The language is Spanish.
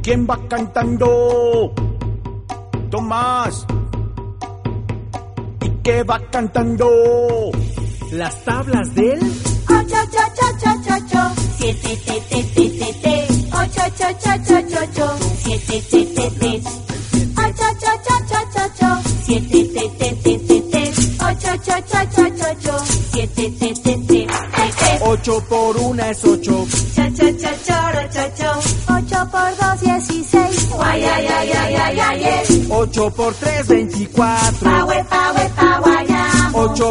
¿Quién va cantando? Tomás. ¿Y qué va cantando? Las tablas del 8, 7, 8, 7, 7, 8 por 1 es 8. 8 por 2, 16. 8 por 3, 24. 8